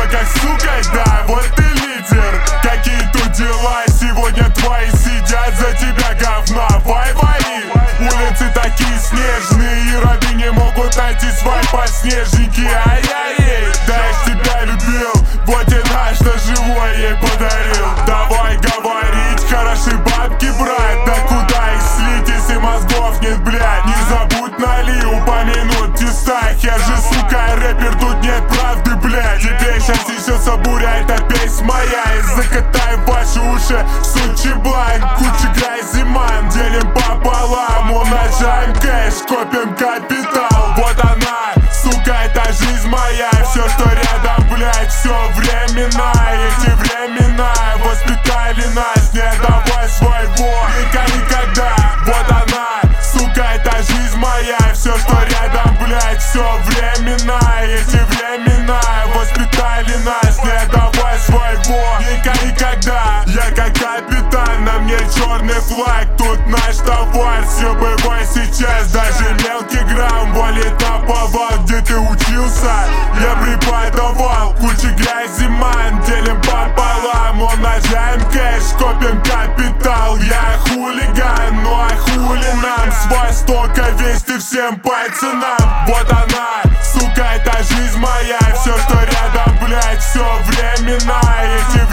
как сука, да, вот ты лидер. Какие тут дела? Сегодня твои сидят за тебя говна. Вай-вари, улицы такие снежные, и рабы не могут найти свой подснежники. Ай-яй-яй, да я ж тебя любил, вот и наш, что живой ей подарил. Давай говорить, хороши бабки брать, да куда их слить, если мозгов нет, блядь. Не забудь нали упомянуть в тестах, я же, сука, рэпер, тут нет правды, блядь. Тебе сейчас несется буря, это песня моя, и закатаем ваши уши, сучий бланк. Куча грязи, ман, делим пополам, умножаем кэш, копим капитал. Вот она, сука, это жизнь моя, все, что рядом, блядь, все временно. Эти времена воспитали нас, не давай своего никогда. Вот она, сука, это жизнь моя, все, что рядом, блядь, все временно. Эти времена воспитали нас, не давай своего никогда. Я как капитан, на мне черный флаг, тут наш товар, все бывает сейчас. Даже мелкий грамм валит на повал, где ты учился, я преподавал. Куча грязи, ман, делим пополам, умножаем кэш, копим капитал. Я хулиган, ну а хули нам, с востока вести всем пацанам. Вот она, сука, это жизнь моя, все, что рядом, блядь, все временно. Эти